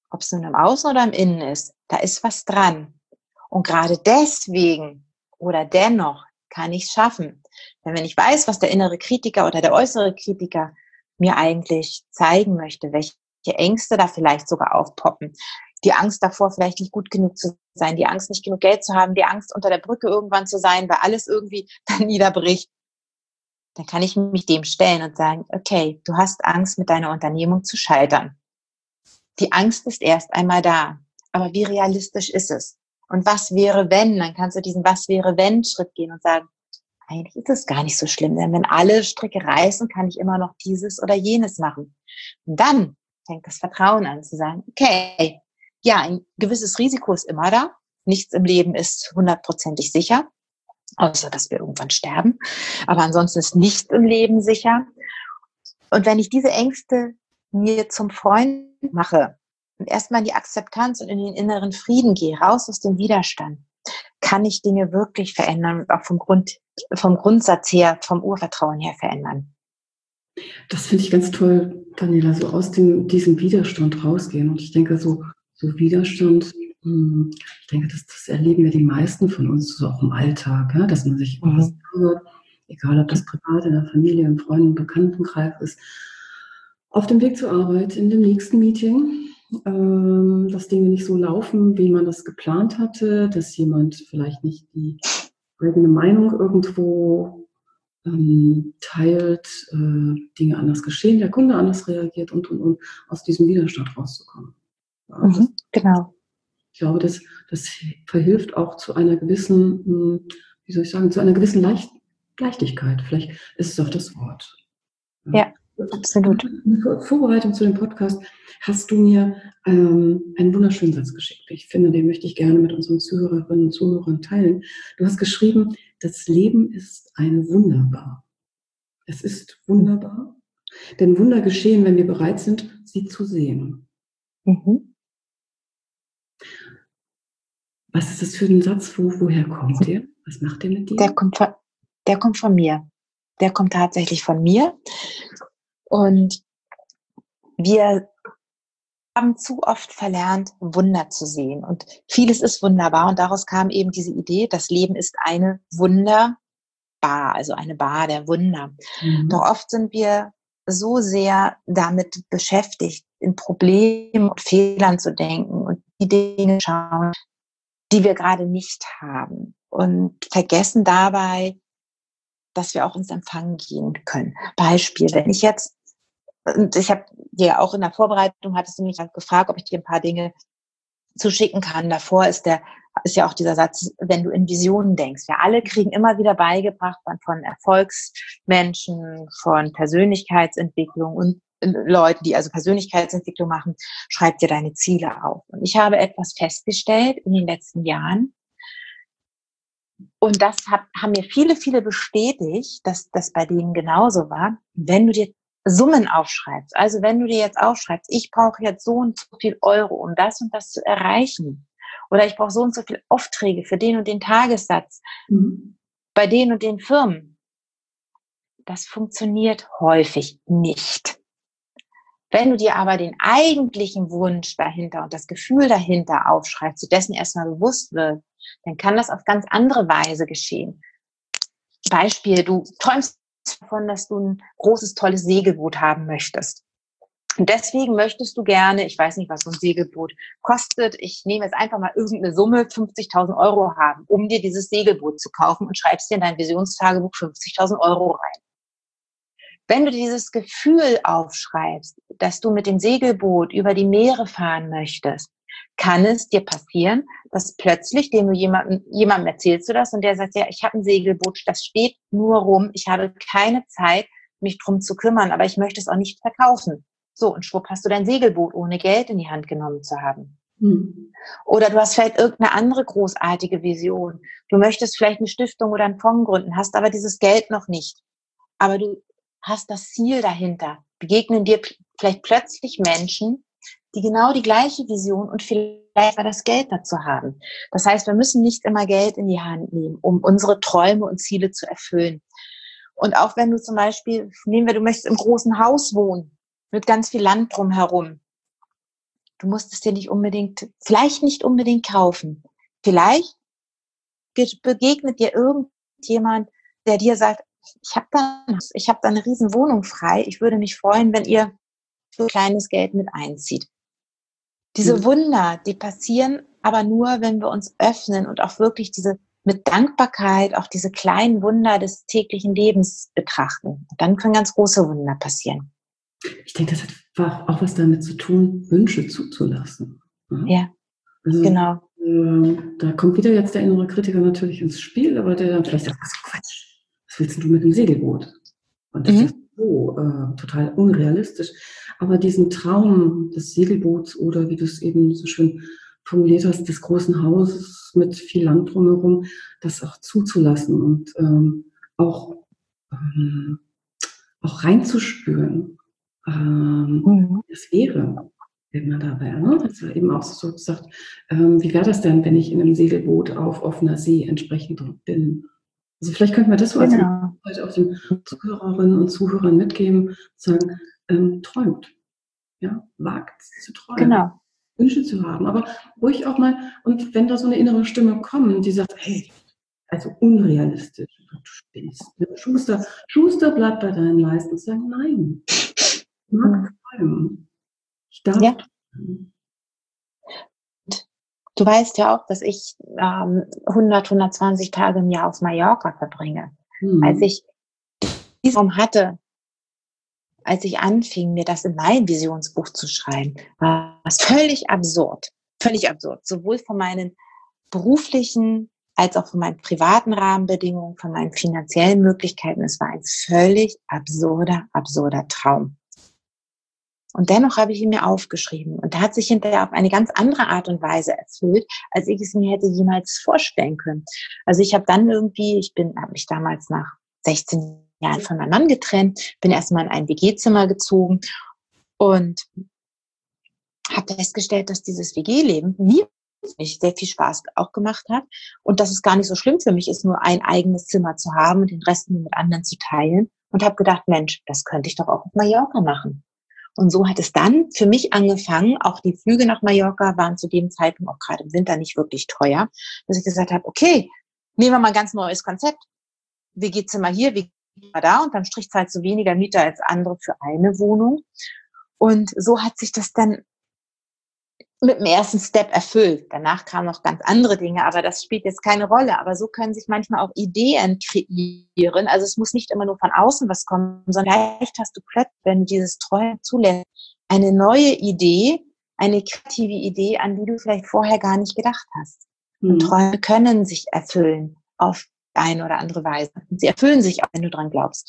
ob es nun im Außen oder im Innen ist, da ist was dran. Und gerade deswegen oder dennoch kann ich es schaffen. Denn wenn ich weiß, was der innere Kritiker oder der äußere Kritiker mir eigentlich zeigen möchte, welche Ängste da vielleicht sogar aufpoppen, die Angst davor, vielleicht nicht gut genug zu sein, die Angst, nicht genug Geld zu haben, die Angst, unter der Brücke irgendwann zu sein, weil alles irgendwie dann niederbricht, dann kann ich mich dem stellen und sagen, okay, du hast Angst, mit deiner Unternehmung zu scheitern. Die Angst ist erst einmal da. Aber wie realistisch ist es? Und was wäre, wenn? Dann kannst du diesen Was wäre, wenn Schritt gehen und sagen, eigentlich ist es gar nicht so schlimm, denn wenn alle Stricke reißen, kann ich immer noch dieses oder jenes machen. Und dann fängt das Vertrauen an zu sagen, okay, ja, ein gewisses Risiko ist immer da. Nichts im Leben ist hundertprozentig sicher, außer dass wir irgendwann sterben. Aber ansonsten ist nichts im Leben sicher. Und wenn ich diese Ängste mir zum Freund mache und erstmal in die Akzeptanz und in den inneren Frieden gehe, raus aus dem Widerstand, kann ich Dinge wirklich verändern und auch vom Grund, vom Grundsatz her, vom Urvertrauen her verändern. Das finde ich ganz toll, Daniela, so aus dem, diesem Widerstand rausgehen. Und ich denke, so, so Widerstand, hm, ich denke, das, das erleben wir die meisten von uns so auch im Alltag, ja, dass man sich etwas hört, egal ob das privat, in der Familie, im Freunden-, Bekanntenkreis ist, auf dem Weg zur Arbeit, in dem nächsten Meeting, ähm, dass Dinge nicht so laufen, wie man das geplant hatte, dass jemand vielleicht nicht die eigene Meinung irgendwo ähm, teilt, äh, Dinge anders geschehen, der Kunde anders reagiert und, und, und aus diesem Widerstand rauszukommen. Ja, Mhm, das, genau. ich glaube, das, das verhilft auch zu einer gewissen, hm, wie soll ich sagen, zu einer gewissen Leicht, Leichtigkeit. Vielleicht ist es auch das Wort. Ja, absolut. In Vorbereitung zu dem Podcast hast du mir ähm, einen wunderschönen Satz geschickt. Ich finde, den möchte ich gerne mit unseren Zuhörerinnen und Zuhörern teilen. Du hast geschrieben, das Leben ist ein Wunderbar. Es ist wunderbar, denn Wunder geschehen, wenn wir bereit sind, sie zu sehen. Mhm. Was ist das für ein Satz? Wo, woher kommt der? Was macht der mit dir? Der kommt von, der kommt von mir. Der kommt tatsächlich von mir. Und wir haben zu oft verlernt, Wunder zu sehen. Und vieles ist wunderbar. Und daraus kam eben diese Idee, das Leben ist eine Wunderbar, also eine Bar der Wunder. Mhm. Doch oft sind wir so sehr damit beschäftigt, in Problemen und Fehlern zu denken und die Dinge schauen, die wir gerade nicht haben. Und vergessen dabei, dass wir auch ins Empfangen gehen können. Beispiel, wenn ich jetzt, und ich habe dir auch in der Vorbereitung, hattest du mich gefragt, ob ich dir ein paar Dinge zuschicken kann. Davor ist der, ist ja auch dieser Satz, wenn du in Visionen denkst. Wir alle kriegen immer wieder beigebracht von Erfolgsmenschen, von Persönlichkeitsentwicklung und Leuten, die also Persönlichkeitsentwicklung machen, schreib dir deine Ziele auf. Und ich habe etwas festgestellt in den letzten Jahren, und das hat, haben mir viele, viele bestätigt, dass das bei denen genauso war. Wenn du dir Summen aufschreibst, also wenn du dir jetzt aufschreibst, ich brauche jetzt so und so viel Euro, um das und das zu erreichen, oder ich brauche so und so viele Aufträge für den und den Tagessatz, mhm. bei den und den Firmen, das funktioniert häufig nicht. Wenn du dir aber den eigentlichen Wunsch dahinter und das Gefühl dahinter aufschreibst, du dessen erstmal bewusst wird, dann kann das auf ganz andere Weise geschehen. Beispiel, du träumst davon, dass du ein großes, tolles Segelboot haben möchtest. Und deswegen möchtest du gerne, ich weiß nicht, was so ein Segelboot kostet, ich nehme jetzt einfach mal irgendeine Summe, fünfzigtausend Euro haben, um dir dieses Segelboot zu kaufen und schreibst dir in dein Visionstagebuch fünfzigtausend Euro rein. Wenn du dieses Gefühl aufschreibst, dass du mit dem Segelboot über die Meere fahren möchtest, kann es dir passieren, dass plötzlich, dem du jemandem, jemandem erzählst du das und der sagt, ja, ich habe ein Segelboot, das steht nur rum, ich habe keine Zeit, mich drum zu kümmern, aber ich möchte es auch nicht verkaufen. So, und schwupp hast du dein Segelboot, ohne Geld in die Hand genommen zu haben. Mhm. Oder du hast vielleicht irgendeine andere großartige Vision. Du möchtest vielleicht eine Stiftung oder einen Fonds gründen, hast aber dieses Geld noch nicht. Aber du hast das Ziel dahinter. Begegnen dir vielleicht plötzlich Menschen, die genau die gleiche Vision und vielleicht das Geld dazu haben. Das heißt, wir müssen nicht immer Geld in die Hand nehmen, um unsere Träume und Ziele zu erfüllen. Und auch wenn du zum Beispiel, nehmen wir, du möchtest im großen Haus wohnen, mit ganz viel Land drumherum. Du musst es dir nicht unbedingt, vielleicht nicht unbedingt kaufen. Vielleicht begegnet dir irgendjemand, der dir sagt, ich habe da, ich habe da eine riesen Wohnung frei. Ich würde mich freuen, wenn ihr für kleines Geld mit einzieht. Diese Wunder, die passieren aber nur, wenn wir uns öffnen und auch wirklich diese mit Dankbarkeit auch diese kleinen Wunder des täglichen Lebens betrachten. Dann können ganz große Wunder passieren. Ich denke, das hat auch was damit zu tun, Wünsche zuzulassen. Ja, ja, also, genau. Äh, da kommt wieder jetzt der innere Kritiker natürlich ins Spiel, aber der dann vielleicht sagt, was Quatsch, was willst du mit dem Segelboot? Und das mhm. ist ja so äh, total unrealistisch. Aber diesen Traum des Segelboots oder wie du es eben so schön formuliert hast, des großen Hauses mit viel Land drumherum, das auch zuzulassen und ähm, auch, ähm, auch reinzuspüren. Ähm, mhm. Das wäre, wenn man da wäre. Ne? Das war eben auch so gesagt, ähm, wie wäre das denn, wenn ich in einem Segelboot auf offener See entsprechend bin? Also vielleicht könnten wir das so genau. als auch den Zuhörerinnen und Zuhörern mitgeben, sagen, ähm, träumt. Ja, wagt zu träumen. Genau. Wünsche zu haben, aber ruhig auch mal, und wenn da so eine innere Stimme kommt, die sagt, hey, also unrealistisch, du spinnst. Schuster, Schuster bleibt bei deinen Leisten und sagen, nein, ich mag träumen. Ich darf ja. träumen. Du weißt ja auch, dass ich ähm, hundert, hundertzwanzig Tage im Jahr auf Mallorca verbringe. Hm. Als ich diesen Raum hatte, als ich anfing, mir das in mein Visionsbuch zu schreiben, war es völlig absurd. Völlig absurd. Sowohl von meinen beruflichen als auch von meinen privaten Rahmenbedingungen, von meinen finanziellen Möglichkeiten. Es war ein völlig absurder, absurder Traum. Und dennoch habe ich ihn mir aufgeschrieben. Und da hat sich hinterher auf eine ganz andere Art und Weise erfüllt, als ich es mir hätte jemals vorstellen können. Also ich habe dann irgendwie, ich bin, habe mich damals nach sechzehn Jahren von meinem Mann getrennt, bin erstmal in ein W G-Zimmer gezogen und habe festgestellt, dass dieses W G-Leben mir sehr viel Spaß auch gemacht hat und dass es gar nicht so schlimm für mich ist, nur ein eigenes Zimmer zu haben und den Rest mit anderen zu teilen. Und habe gedacht, Mensch, das könnte ich doch auch auf Mallorca machen. Und so hat es dann für mich angefangen, auch die Flüge nach Mallorca waren zu dem Zeitpunkt auch gerade im Winter nicht wirklich teuer, dass ich gesagt habe, okay, nehmen wir mal ein ganz neues Konzept. W G-Zimmer hier, W G-Zimmer da und dann Strich zahlst du weniger Mieter als andere für eine Wohnung. Und so hat sich das dann mit dem ersten Step erfüllt. Danach kamen noch ganz andere Dinge, aber das spielt jetzt keine Rolle. Aber so können sich manchmal auch Ideen kreieren. Also es muss nicht immer nur von außen was kommen, sondern vielleicht hast du plötzlich, wenn du dieses Träumen zulässt, eine neue Idee, eine kreative Idee, an die du vielleicht vorher gar nicht gedacht hast. Mhm. Und Träume können sich erfüllen auf eine oder andere Weise. Und sie erfüllen sich auch, wenn du dran glaubst.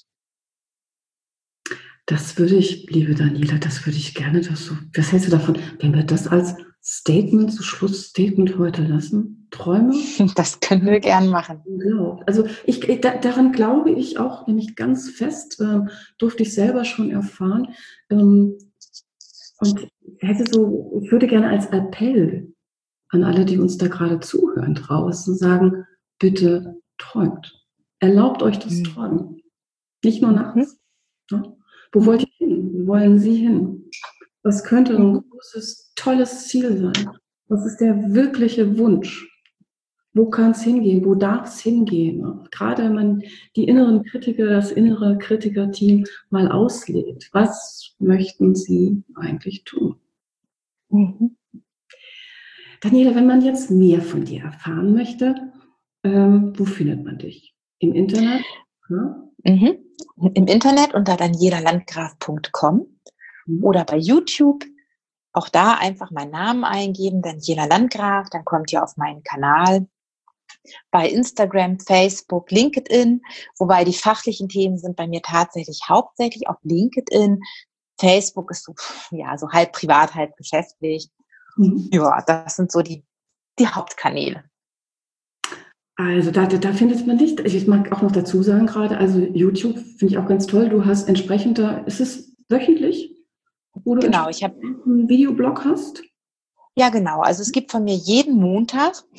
Das würde ich, liebe Daniela, das würde ich gerne, dass du, was hältst du davon, wenn wir das als Statement, so Schlussstatement heute lassen? Träume? Das können wir gern machen. Genau. Also ich, da, daran glaube ich auch nämlich ganz fest, ähm, durfte ich selber schon erfahren. Ähm, und hätte so, ich würde gerne als Appell an alle, die uns da gerade zuhören draußen, sagen, bitte träumt. Erlaubt euch das Träumen. Nicht nur nachts. Ja? Wo wollt ihr hin? Wo wollen Sie hin? Was könnte ein großes, tolles Ziel sein? Was ist der wirkliche Wunsch? Wo kann es hingehen? Wo darf es hingehen? Gerade wenn man die inneren Kritiker, das innere Kritikerteam mal auslegt. Was möchten Sie eigentlich tun? Mhm. Daniela, wenn man jetzt mehr von dir erfahren möchte, ähm, wo findet man dich? Im Internet? Ja? Mhm. Im Internet unter daniela landgraf punkt com mhm. oder bei YouTube. Auch da einfach meinen Namen eingeben, Daniela Landgraf, dann kommt ihr auf meinen Kanal. Bei Instagram, Facebook, LinkedIn, wobei die fachlichen Themen sind bei mir tatsächlich hauptsächlich auf LinkedIn. Facebook ist so, ja, so halb privat, halb geschäftlich. Mhm. Ja, das sind so die, die Hauptkanäle. Also da, da findet man dich. Ich mag auch noch dazu sagen gerade, also YouTube finde ich auch ganz toll. Du hast entsprechend da, ist es wöchentlich, wo du genau, ich habe einen Videoblog hast? Ja, genau. Also es gibt von mir jeden Montag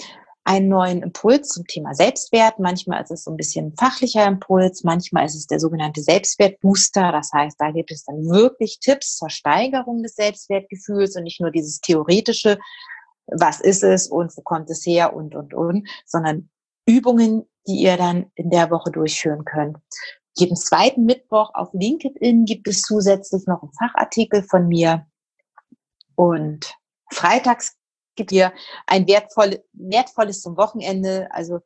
einen neuen Impuls zum Thema Selbstwert. Manchmal ist es so ein bisschen fachlicher Impuls, manchmal ist es der sogenannte Selbstwertbooster. Das heißt, da gibt es dann wirklich Tipps zur Steigerung des Selbstwertgefühls und nicht nur dieses theoretische, was ist es und wo kommt es her und, und, und, sondern Übungen, die ihr dann in der Woche durchführen könnt. Jeden zweiten Mittwoch auf LinkedIn gibt es zusätzlich noch einen Fachartikel von mir und freitags gibt ihr ein wertvoll, wertvolles zum Wochenende, also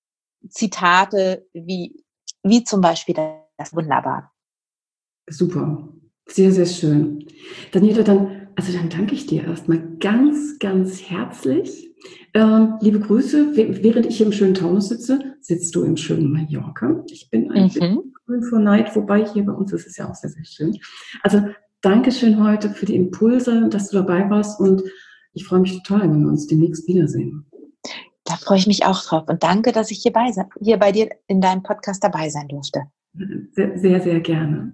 Zitate wie, wie zum Beispiel das Wunderbar. Super, sehr, sehr schön. Daniela, dann, also dann danke ich dir erstmal ganz, ganz herzlich. Ähm, liebe Grüße, während ich hier im schönen Taunus sitze, sitzt du im schönen Mallorca. Ich bin ein bisschen grün vor Neid, wobei hier bei uns ist es ja auch sehr, sehr schön. Also Dankeschön heute für die Impulse, dass du dabei warst und ich freue mich total, wenn wir uns demnächst wiedersehen. Da freue ich mich auch drauf. Und danke, dass ich hier bei, hier bei dir in deinem Podcast dabei sein durfte. Sehr, sehr, sehr gerne.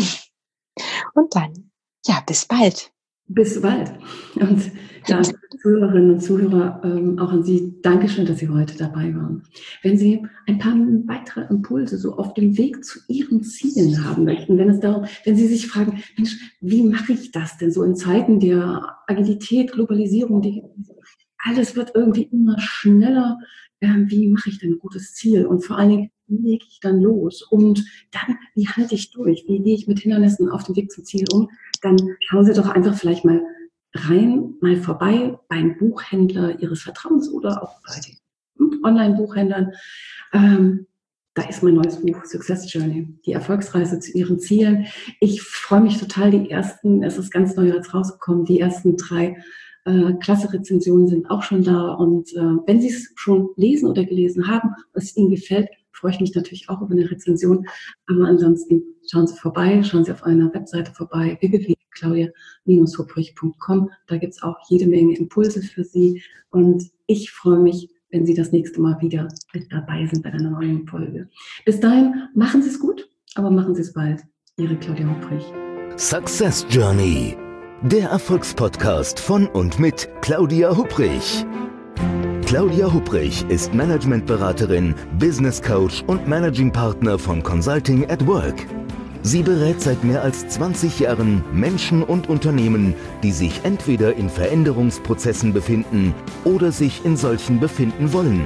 Und dann, ja, bis bald. Bis bald. Und ja, Zuhörerinnen und Zuhörer, ähm, auch an Sie, Dankeschön, dass Sie heute dabei waren. Wenn Sie ein paar weitere Impulse so auf dem Weg zu Ihren Zielen haben möchten, wenn es darum, wenn Sie sich fragen, Mensch, wie mache ich das denn so in Zeiten der Agilität, Globalisierung, die, alles wird irgendwie immer schneller, äh, wie mache ich denn ein gutes Ziel? Und vor allen Dingen, wie lege ich dann los? Und dann, wie halte ich durch? Wie gehe ich mit Hindernissen auf dem Weg zum Ziel um? Dann schauen Sie doch einfach vielleicht mal rein, mal vorbei beim Buchhändler Ihres Vertrauens oder auch bei den Online-Buchhändlern. Ähm, da ist mein neues Buch, Success Journey, die Erfolgsreise zu Ihren Zielen. Ich freue mich total, die ersten, es ist ganz neu jetzt rausgekommen, die ersten drei äh, Klasse-Rezensionen sind auch schon da. Und äh, wenn Sie es schon lesen oder gelesen haben und es Ihnen gefällt, freue ich mich natürlich auch über eine Rezension. Aber ansonsten schauen Sie vorbei, schauen Sie auf einer Webseite vorbei, w w w punkt claudia Bindestrich hubrich punkt com. Da gibt es auch jede Menge Impulse für Sie. Und ich freue mich, wenn Sie das nächste Mal wieder mit dabei sind bei einer neuen Folge. Bis dahin, machen Sie es gut, aber machen Sie es bald. Ihre Claudia Hubrich. Success Journey, der Erfolgspodcast von und mit Claudia Hubrich. Claudia Hubrich ist Managementberaterin, Business Coach und Managing Partner von Consulting at Work. Sie berät seit mehr als zwanzig Jahren Menschen und Unternehmen, die sich entweder in Veränderungsprozessen befinden oder sich in solchen befinden wollen.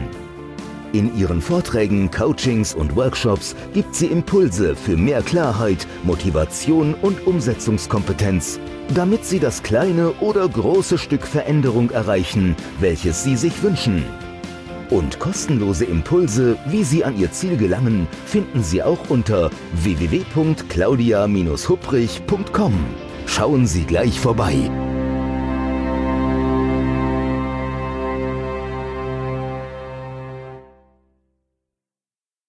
In ihren Vorträgen, Coachings und Workshops gibt sie Impulse für mehr Klarheit, Motivation und Umsetzungskompetenz, damit sie das kleine oder große Stück Veränderung erreichen, welches sie sich wünschen. Und kostenlose Impulse, wie Sie an Ihr Ziel gelangen, finden Sie auch unter w w w punkt claudia Bindestrich hubrich punkt com. Schauen Sie gleich vorbei.